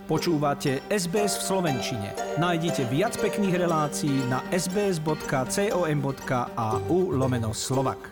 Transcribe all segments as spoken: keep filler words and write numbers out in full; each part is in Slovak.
Počúvate es bé es v slovenčine. Nájdite viac pekných relácií na sbs.com.au lomeno Slovak.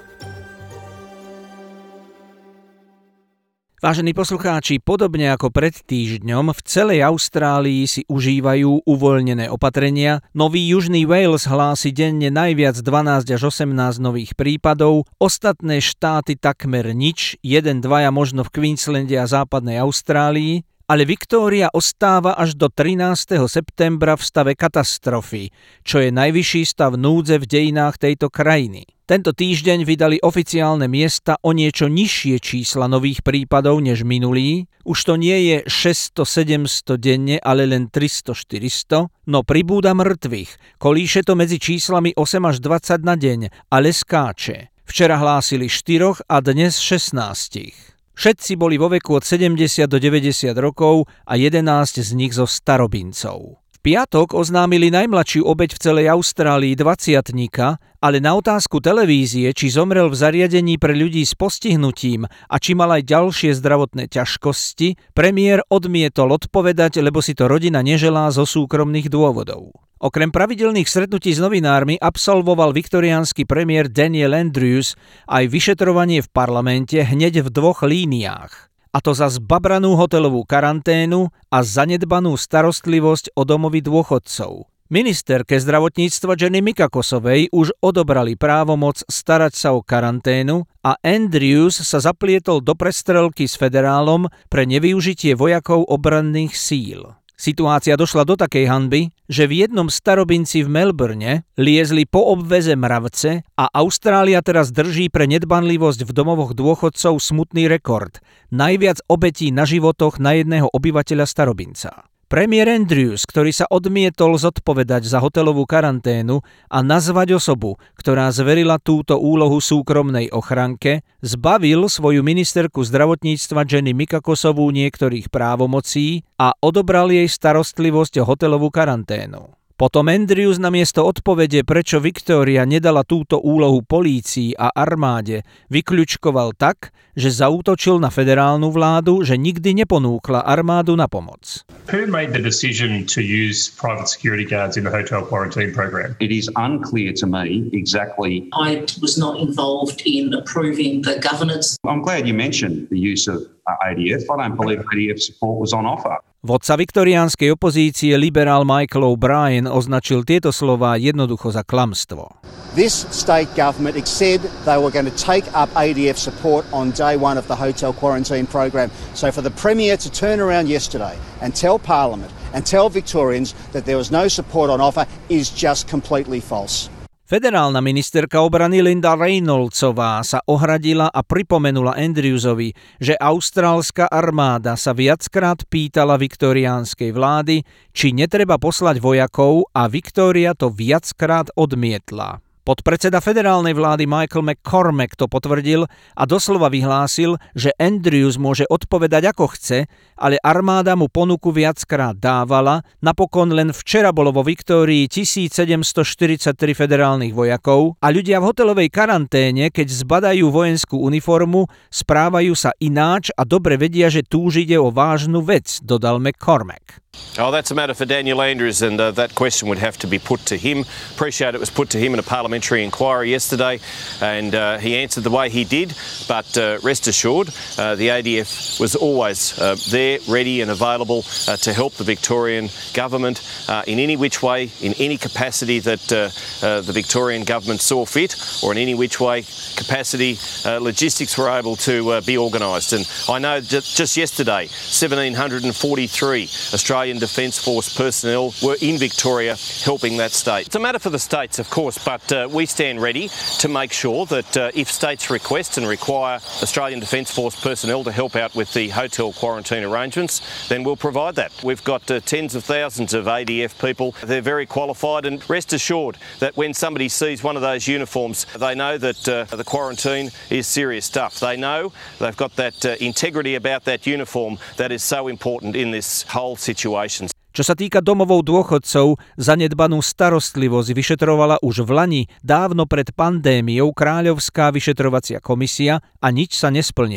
Vážení poslucháči, podobne ako pred týždňom, v celej Austrálii si užívajú uvoľnené opatrenia. Nový Južný Wales hlási denne najviac dvanásť až osemnásť nových prípadov, ostatné štáty takmer nič, jeden, dvaja možno v Queenslande a západnej Austrálii, ale Viktória ostáva až do trinásteho septembra v stave katastrofy, čo je najvyšší stav núdze v dejinách tejto krajiny. Tento týždeň vydali oficiálne miesta o niečo nižšie čísla nových prípadov než minulý. Už to nie je šesťsto sedemsto denne, ale len tristo štyristo, no pribúda mŕtvych. Kolíše to medzi číslami osem až dvadsať na deň, ale skáče. Včera hlásili štyroch a dnes šestnástich. Všetci boli vo veku od sedemdesiat do deväťdesiat rokov a jedenásť z nich zo starobincov. V piatok oznámili najmladšiu obeť v celej Austrálii dvadsiatnika, ale na otázku televízie, či zomrel v zariadení pre ľudí s postihnutím a či mal aj ďalšie zdravotné ťažkosti, premiér odmietol odpovedať, lebo si to rodina neželá zo súkromných dôvodov. Okrem pravidelných stretnutí s novinármi absolvoval viktoriánsky premiér Daniel Andrews aj vyšetrovanie v parlamente hneď v dvoch líniách. A to za zbabranú hotelovú karanténu a zanedbanú starostlivosť o domovy dôchodcov. Ministerke zdravotníctva Jenny Mikakosovej už odobrali právomoc starať sa o karanténu a Andrews sa zaplietol do prestrelky s federálom pre nevyužitie vojakov obranných síl. Situácia došla do takej hanby, že v jednom starobinci v Melbourne liezli po obveze mravce a Austrália teraz drží pre nedbanlivosť v domovoch dôchodcov smutný rekord. Najviac obetí na životoch na jedného obyvateľa starobinca. Premiér Andrews, ktorý sa odmietol zodpovedať za hotelovú karanténu a nazvať osobu, ktorá zverila túto úlohu súkromnej ochranke, zbavil svoju ministerku zdravotníctva Jenny Mikakosovú niektorých právomocí a odobral jej starostlivosť o hotelovú karanténu. Potom Andrews namiesto odpovede, prečo Viktória nedala túto úlohu polícii a armáde, vykľučkoval tak, že zaútočil na federálnu vládu, že nikdy neponúkla armádu na pomoc. Who made the decision to use private security guards in the hotel quarantine program? It is unclear to me exactly. I was not involved in approving the governance. I'm glad you mentioned the use of A D F. I don't believe A D F support was on offer. Vodca viktoriánskej opozície liberál Michael O'Brien označil tieto slová jednoducho za klamstvo. This state government said they were going to take up A D F support on day one of the hotel quarantine program. So for the Premier to turn around yesterday and tell Parliament and tell Victorians that there was no support on offer is just completely false. Federálna ministerka obrany Linda Reynoldsová sa ohradila a pripomenula Andrewsovi, že austrálska armáda sa viackrát pýtala viktoriánskej vlády, či netreba poslať vojakov a Viktória to viackrát odmietla. Podpredseda federálnej vlády Michael McCormack to potvrdil a doslova vyhlásil, že Andrews môže odpovedať ako chce, ale armáda mu ponuku viackrát dávala. Napokon len včera bolo vo Viktórii tisícsedemstoštyridsaťtri federálnych vojakov a ľudia v hotelovej karanténe, keď zbadajú vojenskú uniformu, správajú sa ináč a dobre vedia, že tu ide o vážnu vec, dodal McCormack. Oh, that's a matter for Daniel Andrews, and uh, that question would have to be put to him. Appreciate it was put to him in a parliamentary inquiry yesterday, and uh, he answered the way he did. But uh, rest assured, uh, the A D F was always uh, there, ready and available uh, to help the Victorian government uh, in any which way, in any capacity that uh, uh, the Victorian government saw fit, or in any which way capacity uh, logistics were able to uh, be organised. And I know that just yesterday, one thousand seven hundred forty-three Australian Defence Force personnel were in Victoria helping that state. It's a matter for the states, of course, but uh, we stand ready to make sure that uh, if states request and require Australian Defence Force personnel to help out with the hotel quarantine arrangements, then we'll provide that. We've got uh, tens of thousands of A D F people. They're very qualified, and rest assured that when somebody sees one of those uniforms, they know that uh, the quarantine is serious stuff. They know they've got that uh, integrity about that uniform that is so important in this whole situation. Čo sa týka domovov dôchodcov, zanedbanú starostlivosť vyšetrovala už v lani, dávno pred pandémiou, Kráľovská vyšetrovacia komisia a nič sa nesplnilo.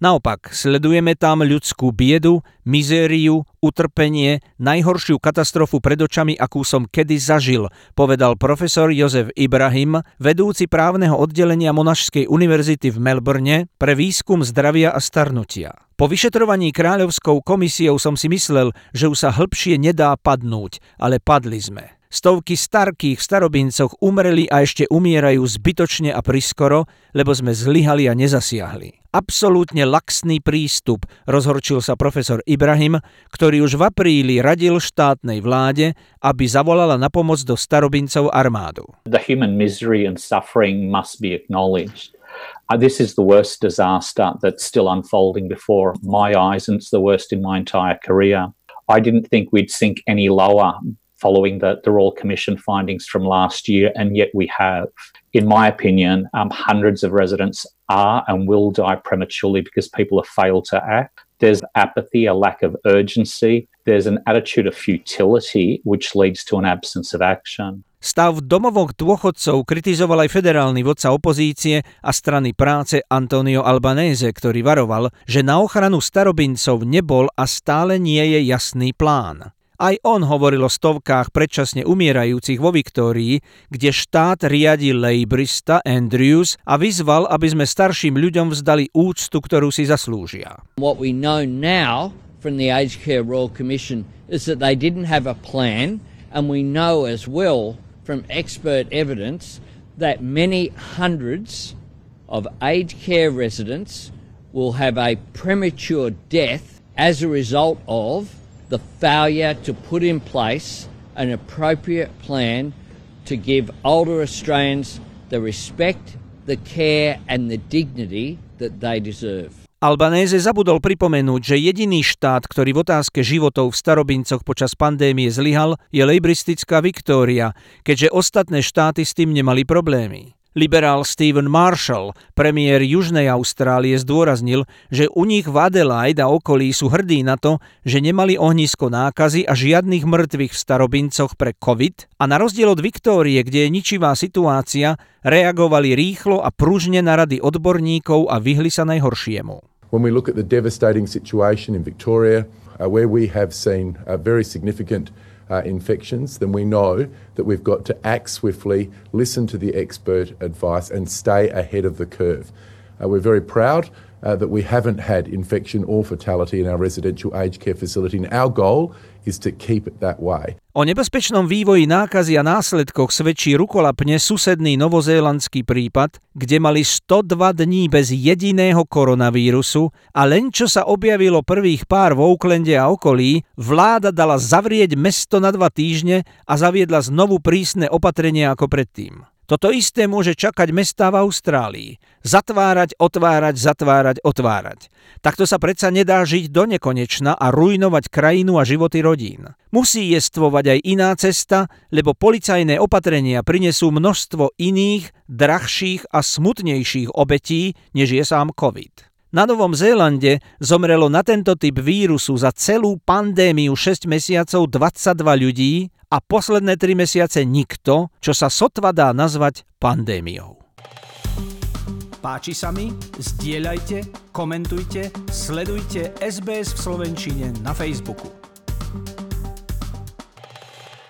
Naopak, sledujeme tam ľudskú biedu, mizériu, utrpenie, najhoršiu katastrofu pred očami, akú som kedy zažil, povedal profesor Jozef Ibrahim, vedúci právneho oddelenia Monašskej univerzity v Melbourne pre výskum zdravia a starnutia. Po vyšetrovaní kráľovskou komisiou som si myslel, že už sa hĺbšie nedá padnúť, ale padli sme. Stovky starkých v starobincoch umreli a ešte umierajú zbytočne a priskoro, lebo sme zlyhali a nezasiahli. Absolútne laxný prístup, rozhorčil sa profesor Ibrahim, ktorý už v apríli radil štátnej vláde, aby zavolala na pomoc do starobincov armádu. The human misery and suffering must be acknowledged. Uh, this is the worst disaster that's still unfolding before my eyes, and it's the worst in my entire career. I didn't think we'd sink any lower following the, the Royal Commission findings from last year, and yet we have. In my opinion, um, hundreds of residents are and will die prematurely because people have failed to act. There's apathy, a lack of urgency. There's an attitude of futility, which leads to an absence of action. Stav v domovoch dôchodcov kritizoval aj federálny vodca opozície a strany práce Antonio Albanese, ktorý varoval, že na ochranu starobincov nebol a stále nie je jasný plán. Aj on hovoril o stovkách predčasne umierajúcich vo Viktórii, kde štát riadi lejbrista Andrews a vyzval, aby sme starším ľuďom vzdali úctu, ktorú si zaslúžia. What we know now from the Aged Care Royal Commission is that they didn't have a plan, and we know as well from expert evidence that many hundreds of aged care residents will have a premature death as a result of the failure to put in place an appropriate plan to give older Australians the respect, the care and the dignity that they deserve. Albanese zabudol pripomenúť, že jediný štát, ktorý v otázke životov v starobincoch počas pandémie zlyhal, je lejbristická Viktória, keďže ostatné štáty s tým nemali problémy. Liberál Stephen Marshall, premiér Južnej Austrálie, zdôraznil, že u nich v Adelaide a okolí sú hrdí na to, že nemali ohnisko nákazy a žiadnych mŕtvych v starobincoch pre COVID a na rozdiel od Viktórie, kde je ničivá situácia, reagovali rýchlo a pružne na rady odborníkov a vyhli sa najhoršiemu. When we look at the devastating situation in Victoria, uh, where we have seen a very significant Uh, infections, then we know that we've got to act swiftly, listen to the expert advice and stay ahead of the curve. Uh, we're very proud uh, that we haven't had infection or fatality in our residential aged care facility, and our goal is to keep it that way. O nebezpečnom vývoji nákazy a následkoch svedčí rukolapne susedný novozélandský prípad, kde mali sto dva dní bez jediného koronavírusu a len čo sa objavilo prvých pár v Aucklande a okolí, vláda dala zavrieť mesto na dva týždne a zaviedla znovu prísne opatrenia ako predtým. Toto isté môže čakať mestá v Austrálii. Zatvárať, otvárať, zatvárať, otvárať. Takto sa predsa nedá žiť do nekonečna a rujnovať krajinu a životy rodín. Musí jestvovať aj iná cesta, lebo policajné opatrenia prinesú množstvo iných, drahších a smutnejších obetí, než je sám COVID. Na Novom Zélande zomrelo na tento typ vírusu za celú pandémiu šesť mesiacov dvadsaťdva ľudí a posledné tri mesiace nikto, čo sa sotva dá nazvať pandémiou. Páči sa mi? Zdieľajte, komentujte, sledujte es bé es v slovenčine na Facebooku.